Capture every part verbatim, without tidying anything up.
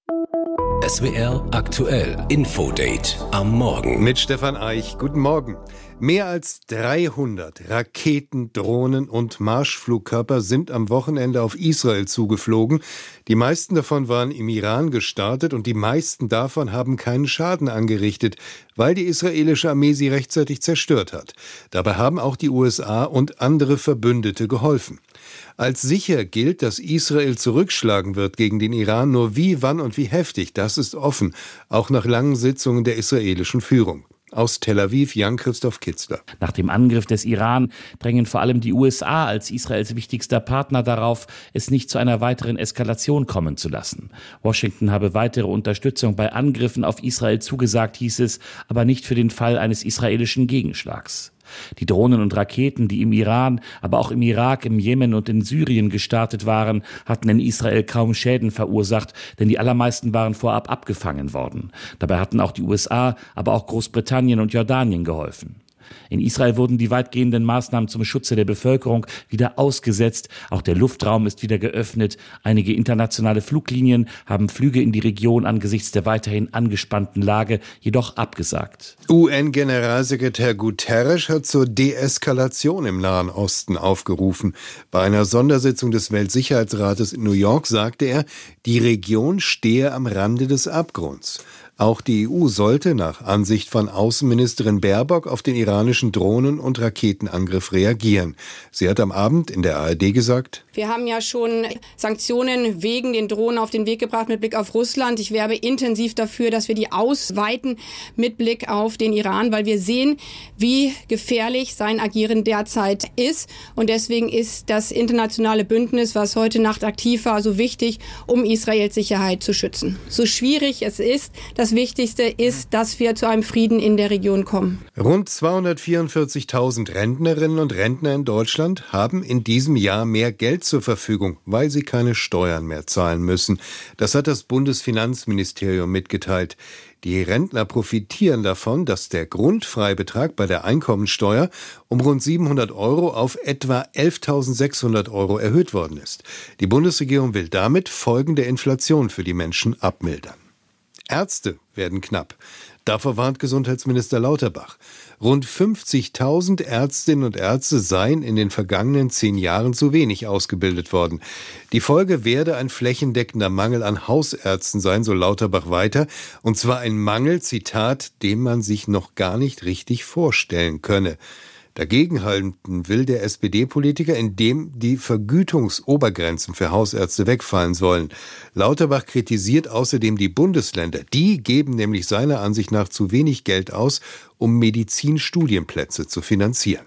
S W R aktuell Infodate am Morgen. Mit Stefan Eich. Guten Morgen. Mehr als dreihundert Raketen, Drohnen und Marschflugkörper sind am Wochenende auf Israel zugeflogen. Die meisten davon waren im Iran gestartet und die meisten davon haben keinen Schaden angerichtet, weil die israelische Armee sie rechtzeitig zerstört hat. Dabei haben auch die U S A und andere Verbündete geholfen. Als sicher gilt, dass Israel zurückschlagen wird gegen den Iran. Nur wie, wann und wie heftig, das ist offen, auch nach langen Sitzungen der israelischen Führung. Aus Tel Aviv, Jan-Christoph Kitzler. Nach dem Angriff des Iran drängen vor allem die U S A als Israels wichtigster Partner darauf, es nicht zu einer weiteren Eskalation kommen zu lassen. Washington habe weitere Unterstützung bei Angriffen auf Israel zugesagt, hieß es, aber nicht für den Fall eines israelischen Gegenschlags. Die Drohnen und Raketen, die im Iran, aber auch im Irak, im Jemen und in Syrien gestartet waren, hatten in Israel kaum Schäden verursacht, denn die allermeisten waren vorab abgefangen worden. Dabei hatten auch die U S A, aber auch Großbritannien und Jordanien geholfen. In Israel wurden die weitgehenden Maßnahmen zum Schutze der Bevölkerung wieder ausgesetzt. Auch der Luftraum ist wieder geöffnet. Einige internationale Fluglinien haben Flüge in die Region angesichts der weiterhin angespannten Lage jedoch abgesagt. U N-Generalsekretär Guterres hat zur Deeskalation im Nahen Osten aufgerufen. Bei einer Sondersitzung des Weltsicherheitsrates in New York sagte er, die Region stehe am Rande des Abgrunds. Auch die E U sollte nach Ansicht von Außenministerin Baerbock auf den iranischen Drohnen- und Raketenangriff reagieren. Sie hat am Abend in der A R D gesagt: Wir haben ja schon Sanktionen wegen den Drohnen auf den Weg gebracht mit Blick auf Russland. Ich werbe intensiv dafür, dass wir die ausweiten mit Blick auf den Iran, weil wir sehen, wie gefährlich sein Agieren derzeit ist. Und deswegen ist das internationale Bündnis, was heute Nacht aktiv war, so wichtig, um Israels Sicherheit zu schützen. So schwierig es ist, das Wichtigste ist, dass wir zu einem Frieden in der Region kommen. Rund zweihundertvierundvierzigtausend Rentnerinnen und Rentner in Deutschland haben in diesem Jahr mehr Geld zur Verfügung, weil sie keine Steuern mehr zahlen müssen. Das hat das Bundesfinanzministerium mitgeteilt. Die Rentner profitieren davon, dass der Grundfreibetrag bei der Einkommensteuer um rund siebenhundert Euro auf etwa elftausendsechshundert Euro erhöht worden ist. Die Bundesregierung will damit Folgen der Inflation für die Menschen abmildern. Ärzte werden knapp. Davor warnt Gesundheitsminister Lauterbach. Rund fünfzigtausend Ärztinnen und Ärzte seien in den vergangenen zehn Jahren zu wenig ausgebildet worden. Die Folge werde ein flächendeckender Mangel an Hausärzten sein, so Lauterbach weiter. Und zwar ein Mangel, Zitat, den man sich noch gar nicht richtig vorstellen könne. Dagegenhalten will der S P D-Politiker, indem die Vergütungsobergrenzen für Hausärzte wegfallen sollen. Lauterbach kritisiert außerdem die Bundesländer. Die geben nämlich seiner Ansicht nach zu wenig Geld aus, um Medizinstudienplätze zu finanzieren.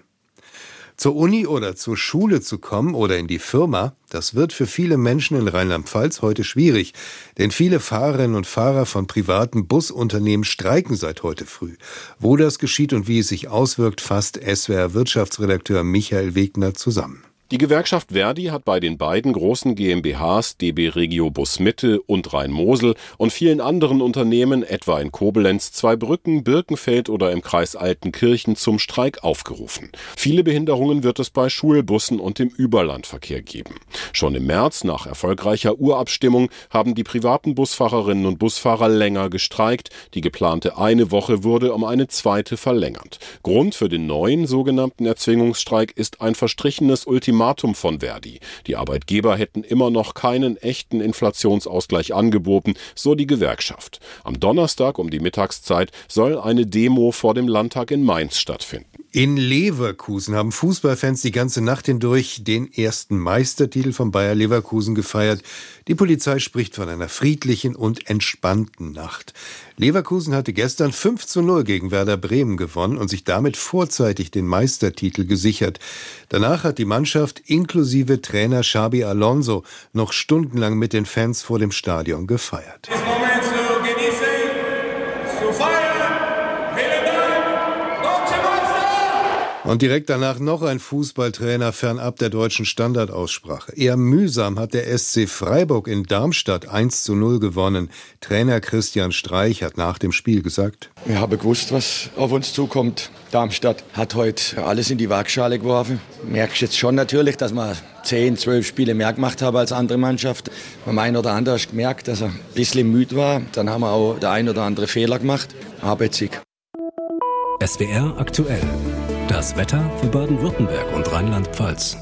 Zur Uni oder zur Schule zu kommen oder in die Firma, das wird für viele Menschen in Rheinland-Pfalz heute schwierig. Denn viele Fahrerinnen und Fahrer von privaten Busunternehmen streiken seit heute früh. Wo das geschieht und wie es sich auswirkt, fasst S W R-Wirtschaftsredakteur Michael Wegner zusammen. Die Gewerkschaft Verdi hat bei den beiden großen GmbHs D B Regio Bus Mitte und Rhein-Mosel und vielen anderen Unternehmen, etwa in Koblenz, Zweibrücken, Birkenfeld oder im Kreis Altenkirchen, zum Streik aufgerufen. Viele Behinderungen wird es bei Schulbussen und dem Überlandverkehr geben. Schon im März, nach erfolgreicher Urabstimmung, haben die privaten Busfahrerinnen und Busfahrer länger gestreikt. Die geplante eine Woche wurde um eine zweite verlängert. Grund für den neuen sogenannten Erzwingungsstreik ist ein verstrichenes Ultimatum von Verdi. Die Arbeitgeber hätten immer noch keinen echten Inflationsausgleich angeboten, so die Gewerkschaft. Am Donnerstag um die Mittagszeit soll eine Demo vor dem Landtag in Mainz stattfinden. In Leverkusen haben Fußballfans die ganze Nacht hindurch den ersten Meistertitel von Bayer Leverkusen gefeiert. Die Polizei spricht von einer friedlichen und entspannten Nacht. Leverkusen hatte gestern fünf zu null gegen Werder Bremen gewonnen und sich damit vorzeitig den Meistertitel gesichert. Danach hat die Mannschaft inklusive Trainer Xabi Alonso noch stundenlang mit den Fans vor dem Stadion gefeiert. Diesen Moment zu genießen, zu feiern. Vielen Dank, Deutsche Meister! Und direkt danach noch ein Fußballtrainer fernab der deutschen Standardaussprache. Eher mühsam hat der S C Freiburg in Darmstadt eins zu null gewonnen. Trainer Christian Streich hat nach dem Spiel gesagt: Wir haben gewusst, was auf uns zukommt. Darmstadt hat heute alles in die Waagschale geworfen. Merkst jetzt schon natürlich, dass wir zehn, zwölf Spiele mehr gemacht haben als andere Mannschaft. Beim einen oder anderen hast du gemerkt, dass er ein bisschen müde war. Dann haben wir auch der ein oder andere Fehler gemacht. Aber jetzt Sieg. S W R aktuell. Das Wetter für Baden-Württemberg und Rheinland-Pfalz.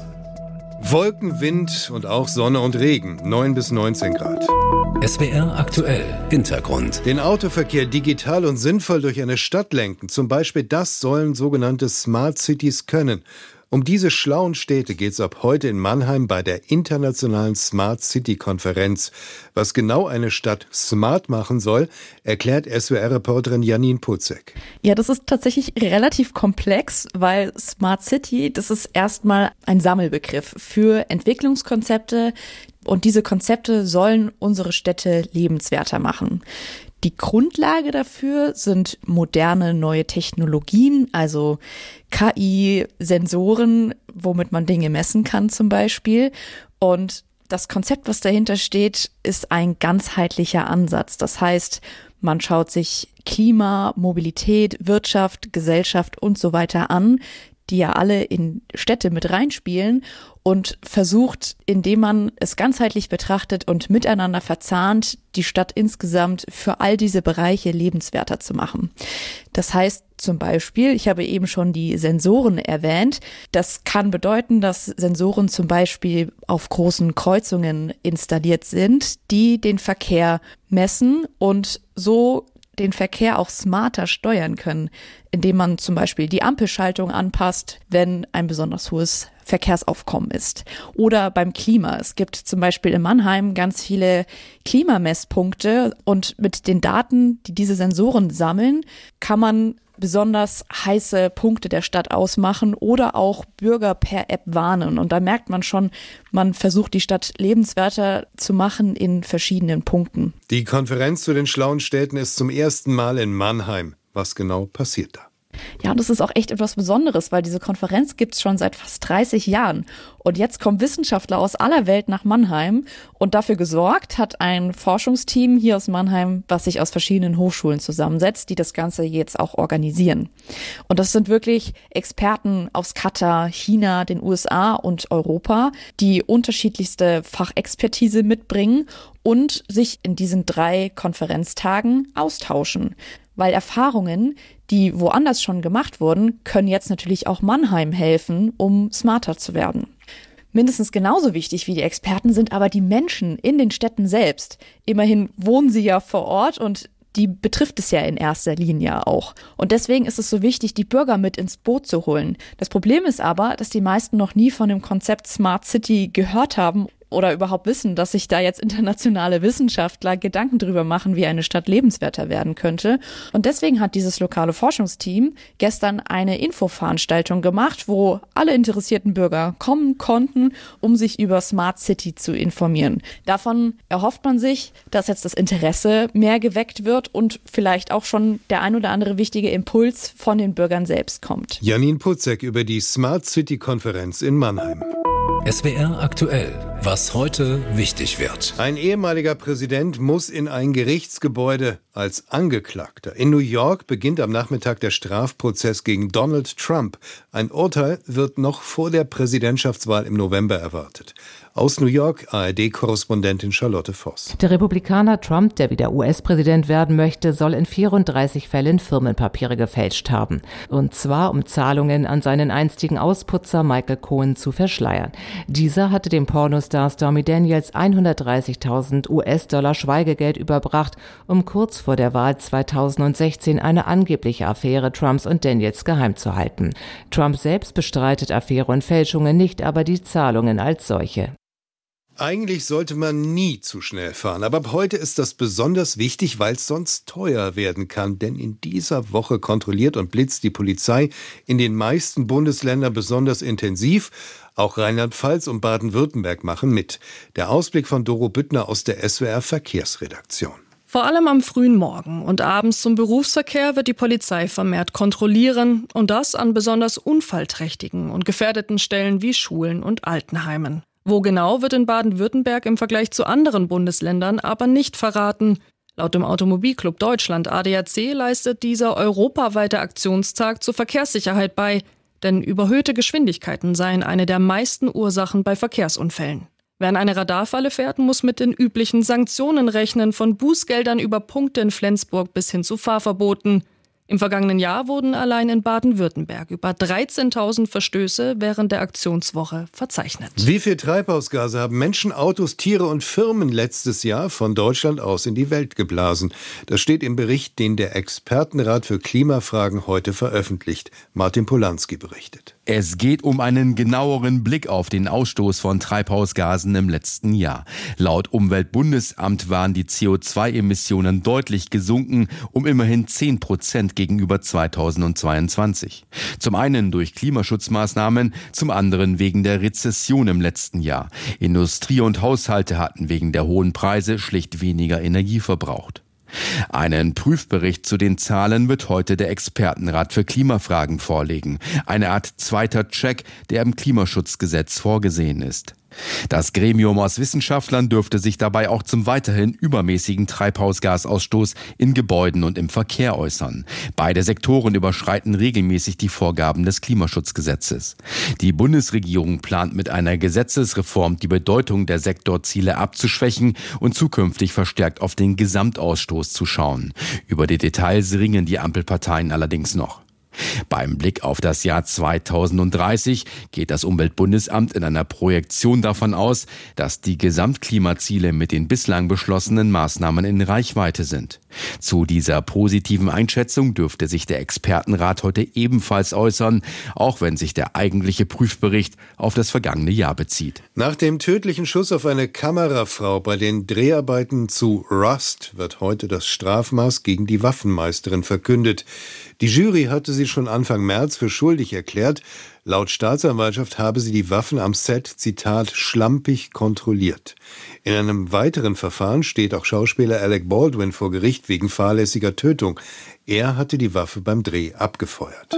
Wolken, Wind und auch Sonne und Regen, neun bis neunzehn Grad. S W R aktuell. Hintergrund. Den Autoverkehr digital und sinnvoll durch eine Stadt lenken. Zum Beispiel das sollen sogenannte Smart Cities können. Um diese schlauen Städte geht es ab heute in Mannheim bei der internationalen Smart City Konferenz. Was genau eine Stadt smart machen soll, erklärt S W R-Reporterin Janine Putzek. Ja, das ist tatsächlich relativ komplex, weil Smart City, das ist erstmal ein Sammelbegriff für Entwicklungskonzepte. Und diese Konzepte sollen unsere Städte lebenswerter machen. Die Grundlage dafür sind moderne neue Technologien, also K I, Sensoren, womit man Dinge messen kann zum Beispiel. Und das Konzept, was dahinter steht, ist ein ganzheitlicher Ansatz. Das heißt, man schaut sich Klima, Mobilität, Wirtschaft, Gesellschaft und so weiter an, die ja alle in Städte mit reinspielen, und versucht, indem man es ganzheitlich betrachtet und miteinander verzahnt, die Stadt insgesamt für all diese Bereiche lebenswerter zu machen. Das heißt zum Beispiel, ich habe eben schon die Sensoren erwähnt, das kann bedeuten, dass Sensoren zum Beispiel auf großen Kreuzungen installiert sind, die den Verkehr messen und so den Verkehr auch smarter steuern können, indem man zum Beispiel die Ampelschaltung anpasst, wenn ein besonders hohes Verkehrsaufkommen ist. Oder beim Klima. Es gibt zum Beispiel in Mannheim ganz viele Klimamesspunkte, und mit den Daten, die diese Sensoren sammeln, kann man besonders heiße Punkte der Stadt ausmachen oder auch Bürger per App warnen. Und da merkt man schon, man versucht, die Stadt lebenswerter zu machen in verschiedenen Punkten. Die Konferenz zu den schlauen Städten ist zum ersten Mal in Mannheim. Was genau passiert da? Ja, das ist auch echt etwas Besonderes, weil diese Konferenz gibt's schon seit fast dreißig Jahren. Und jetzt kommen Wissenschaftler aus aller Welt nach Mannheim, und dafür gesorgt hat ein Forschungsteam hier aus Mannheim, was sich aus verschiedenen Hochschulen zusammensetzt, die das Ganze jetzt auch organisieren. Und das sind wirklich Experten aus Katar, China, den U S A und Europa, die unterschiedlichste Fachexpertise mitbringen und sich in diesen drei Konferenztagen austauschen. Weil Erfahrungen, die woanders schon gemacht wurden, können jetzt natürlich auch Mannheim helfen, um smarter zu werden. Mindestens genauso wichtig wie die Experten sind aber die Menschen in den Städten selbst. Immerhin wohnen sie ja vor Ort, und die betrifft es ja in erster Linie auch. Und deswegen ist es so wichtig, die Bürger mit ins Boot zu holen. Das Problem ist aber, dass die meisten noch nie von dem Konzept Smart City gehört haben oder überhaupt wissen, dass sich da jetzt internationale Wissenschaftler Gedanken drüber machen, wie eine Stadt lebenswerter werden könnte. Und deswegen hat dieses lokale Forschungsteam gestern eine Infoveranstaltung gemacht, wo alle interessierten Bürger kommen konnten, um sich über Smart City zu informieren. Davon erhofft man sich, dass jetzt das Interesse mehr geweckt wird und vielleicht auch schon der ein oder andere wichtige Impuls von den Bürgern selbst kommt. Janine Putzek über die Smart City Konferenz in Mannheim. S W R aktuell. Was heute wichtig wird. Ein ehemaliger Präsident muss in ein Gerichtsgebäude als Angeklagter. In New York beginnt am Nachmittag der Strafprozess gegen Donald Trump. Ein Urteil wird noch vor der Präsidentschaftswahl im November erwartet. Aus New York, A R D-Korrespondentin Charlotte Voss. Der Republikaner Trump, der wieder U S-Präsident werden möchte, soll in vierunddreißig Fällen Firmenpapiere gefälscht haben. Und zwar, um Zahlungen an seinen einstigen Ausputzer Michael Cohen zu verschleiern. Dieser hatte dem Pornostar Stormy Daniels hundertdreißigtausend U S-Dollar Schweigegeld überbracht, um kurz vor der Wahl zweitausendsechzehn eine angebliche Affäre Trumps und Daniels geheim zu halten. Trump selbst bestreitet Affäre und Fälschungen nicht, aber die Zahlungen als solche. Eigentlich sollte man nie zu schnell fahren, aber ab heute ist das besonders wichtig, weil es sonst teuer werden kann. Denn in dieser Woche kontrolliert und blitzt die Polizei in den meisten Bundesländern besonders intensiv. Auch Rheinland-Pfalz und Baden-Württemberg machen mit. Der Ausblick von Doro Büttner aus der S W R Verkehrsredaktion. Vor allem am frühen Morgen und abends zum Berufsverkehr wird die Polizei vermehrt kontrollieren und das an besonders unfallträchtigen und gefährdeten Stellen wie Schulen und Altenheimen. Wo genau, wird in Baden-Württemberg im Vergleich zu anderen Bundesländern aber nicht verraten. Laut dem Automobilclub Deutschland A D A C leistet dieser europaweite Aktionstag zur Verkehrssicherheit bei, denn überhöhte Geschwindigkeiten seien eine der meisten Ursachen bei Verkehrsunfällen. Wer in eine Radarfalle fährt, muss mit den üblichen Sanktionen rechnen, von Bußgeldern über Punkte in Flensburg bis hin zu Fahrverboten. Im vergangenen Jahr wurden allein in Baden-Württemberg über dreizehntausend Verstöße während der Aktionswoche verzeichnet. Wie viel Treibhausgase haben Menschen, Autos, Tiere und Firmen letztes Jahr von Deutschland aus in die Welt geblasen? Das steht im Bericht, den der Expertenrat für Klimafragen heute veröffentlicht. Martin Polanski berichtet. Es geht um einen genaueren Blick auf den Ausstoß von Treibhausgasen im letzten Jahr. Laut Umweltbundesamt waren die C O zwei Emissionen deutlich gesunken, um immerhin zehn Prozent gegenüber zweitausendzweiundzwanzig. Zum einen durch Klimaschutzmaßnahmen, zum anderen wegen der Rezession im letzten Jahr. Industrie und Haushalte hatten wegen der hohen Preise schlicht weniger Energie verbraucht. Einen Prüfbericht zu den Zahlen wird heute der Expertenrat für Klimafragen vorlegen. Eine Art zweiter Check, der im Klimaschutzgesetz vorgesehen ist. Das Gremium aus Wissenschaftlern dürfte sich dabei auch zum weiterhin übermäßigen Treibhausgasausstoß in Gebäuden und im Verkehr äußern. Beide Sektoren überschreiten regelmäßig die Vorgaben des Klimaschutzgesetzes. Die Bundesregierung plant mit einer Gesetzesreform die Bedeutung der Sektorziele abzuschwächen und zukünftig verstärkt auf den Gesamtausstoß zu schauen. Über die Details ringen die Ampelparteien allerdings noch. Beim Blick auf das Jahr zweitausenddreißig geht das Umweltbundesamt in einer Projektion davon aus, dass die Gesamtklimaziele mit den bislang beschlossenen Maßnahmen in Reichweite sind. Zu dieser positiven Einschätzung dürfte sich der Expertenrat heute ebenfalls äußern, auch wenn sich der eigentliche Prüfbericht auf das vergangene Jahr bezieht. Nach dem tödlichen Schuss auf eine Kamerafrau bei den Dreharbeiten zu Rust wird heute das Strafmaß gegen die Waffenmeisterin verkündet. Die Jury hatte sie schon Anfang März für schuldig erklärt. Laut Staatsanwaltschaft habe sie die Waffen am Set, Zitat, schlampig kontrolliert. In einem weiteren Verfahren steht auch Schauspieler Alec Baldwin vor Gericht wegen fahrlässiger Tötung. Er hatte die Waffe beim Dreh abgefeuert.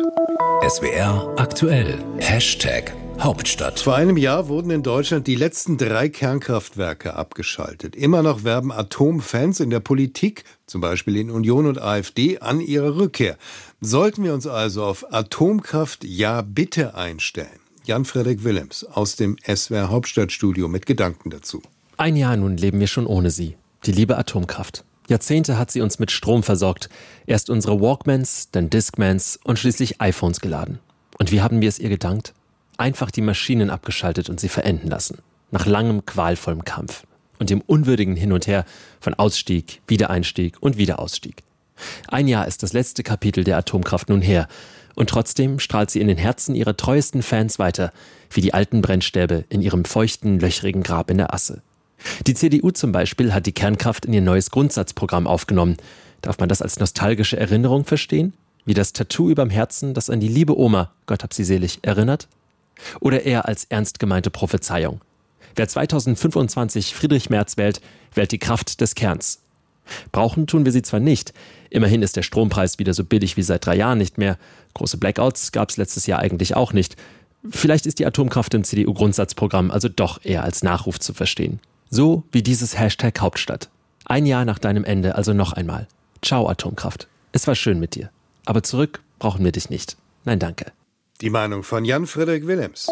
S W R aktuell. Hashtag Hauptstadt. Vor einem Jahr wurden in Deutschland die letzten drei Kernkraftwerke abgeschaltet. Immer noch werben Atomfans in der Politik, zum Beispiel in Union und AfD, an ihre Rückkehr. Sollten wir uns also auf Atomkraft ja bitte einstellen? Jan-Frederik Willems aus dem S W R Hauptstadtstudio mit Gedanken dazu. Ein Jahr nun leben wir schon ohne sie. Die liebe Atomkraft. Jahrzehnte hat sie uns mit Strom versorgt. Erst unsere Walkmans, dann Discmans und schließlich iPhones geladen. Und wie haben wir es ihr gedankt? Einfach die Maschinen abgeschaltet und sie verenden lassen. Nach langem, qualvollem Kampf. Und dem unwürdigen Hin und Her von Ausstieg, Wiedereinstieg und Wiederausstieg. Ein Jahr ist das letzte Kapitel der Atomkraft nun her. Und trotzdem strahlt sie in den Herzen ihrer treuesten Fans weiter, wie die alten Brennstäbe in ihrem feuchten, löchrigen Grab in der Asse. Die C D U zum Beispiel hat die Kernkraft in ihr neues Grundsatzprogramm aufgenommen. Darf man das als nostalgische Erinnerung verstehen? Wie das Tattoo überm Herzen, das an die liebe Oma, Gott hab sie selig, erinnert? Oder eher als ernst gemeinte Prophezeiung? Wer zweitausendfünfundzwanzig Friedrich Merz wählt, wählt die Kraft des Kerns. Brauchen tun wir sie zwar nicht. Immerhin ist der Strompreis wieder so billig wie seit drei Jahren nicht mehr. Große Blackouts gab es letztes Jahr eigentlich auch nicht. Vielleicht ist die Atomkraft im C D U-Grundsatzprogramm also doch eher als Nachruf zu verstehen. So wie dieses Hashtag Hauptstadt. Ein Jahr nach deinem Ende also noch einmal. Ciao Atomkraft. Es war schön mit dir. Aber zurück brauchen wir dich nicht. Nein, danke. Die Meinung von Jan-Frederik Willems.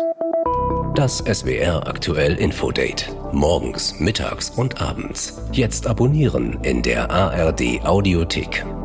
Das S W R aktuell Infodate. Morgens, mittags und abends. Jetzt abonnieren in der A R D Audiothek.